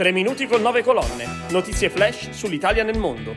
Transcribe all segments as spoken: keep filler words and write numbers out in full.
Tre minuti con nove colonne. Notizie flash sull'Italia nel mondo.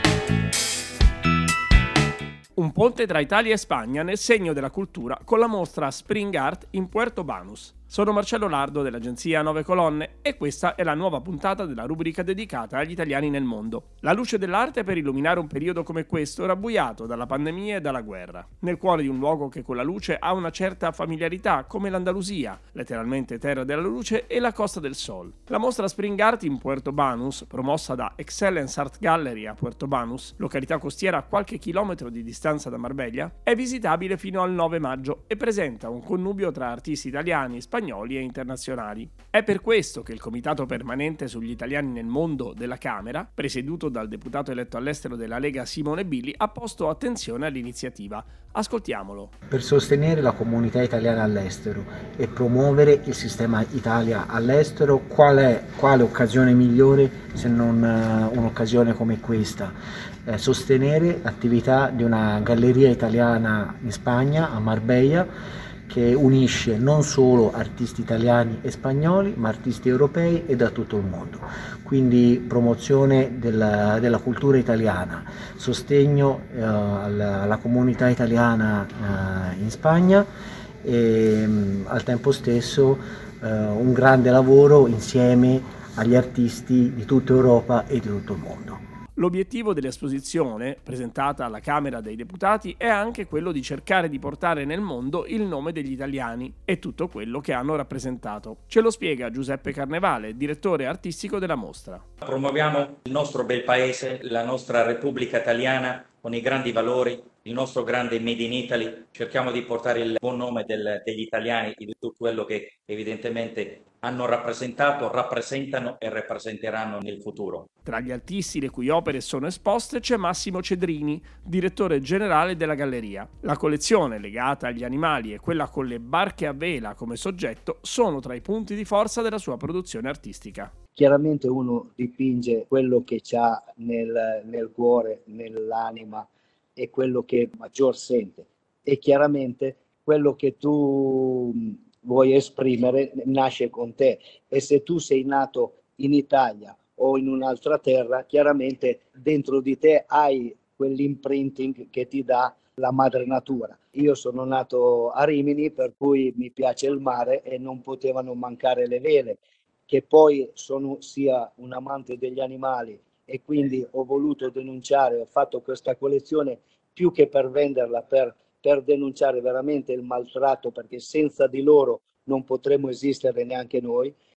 Un ponte tra Italia e Spagna nel segno della cultura con la mostra Spring Art in Puerto Banús. Sono Marcello Lardo dell'agenzia Nove Colonne e questa è la nuova puntata della rubrica dedicata agli italiani nel mondo. La luce dell'arte per illuminare un periodo come questo rabbuiato dalla pandemia e dalla guerra, nel cuore di un luogo che con la luce ha una certa familiarità come l'Andalusia, letteralmente terra della luce, e la Costa del Sol. La mostra Spring Art in Puerto Banús, promossa da Excellence Art Gallery a Puerto Banús, località costiera a qualche chilometro di distanza da Marbella, è visitabile fino al nove maggio e presenta un connubio tra artisti italiani, spagnoli e internazionali. È per questo che il Comitato Permanente sugli Italiani nel Mondo della Camera, presieduto dal deputato eletto all'estero della Lega Simone Billi, ha posto attenzione all'iniziativa. Ascoltiamolo. Per sostenere la comunità italiana all'estero e promuovere il sistema Italia all'estero, qual è, quale occasione migliore se non uh, un'occasione come questa? Eh, sostenere l'attività di una galleria italiana in Spagna, a Marbella, che unisce non solo artisti italiani e spagnoli, ma artisti europei e da tutto il mondo. Quindi promozione della, della cultura italiana, sostegno eh, alla, alla comunità italiana eh, in Spagna e mh, al tempo stesso eh, un grande lavoro insieme agli artisti di tutta Europa e di tutto il mondo. L'obiettivo dell'esposizione, presentata alla Camera dei Deputati, è anche quello di cercare di portare nel mondo il nome degli italiani e tutto quello che hanno rappresentato. Ce lo spiega Giuseppe Carnevale, direttore artistico della mostra. Promuoviamo il nostro bel paese, la nostra Repubblica Italiana, con i grandi valori, il nostro grande Made in Italy. Cerchiamo di portare il buon nome del, degli italiani e di tutto quello che evidentemente hanno rappresentato, rappresentano e rappresenteranno nel futuro. Tra gli artisti le cui opere sono esposte c'è Massimo Cedrini, direttore generale della galleria. La collezione legata agli animali e quella con le barche a vela come soggetto sono tra i punti di forza della sua produzione artistica. Chiaramente uno dipinge quello che c'ha nel, nel cuore, nell'anima e quello che maggior sente, e chiaramente quello che tu vuoi esprimere nasce con te, e se tu sei nato in Italia o in un'altra terra, chiaramente dentro di te hai quell'imprinting che ti dà la madre natura. Io sono nato a Rimini, per cui mi piace il mare e non potevano mancare le vele, che poi sono sia un amante degli animali e quindi ho voluto denunciare, ho fatto questa collezione più che per venderla, per, per denunciare veramente il maltratto, perché senza di loro non potremmo esistere neanche noi.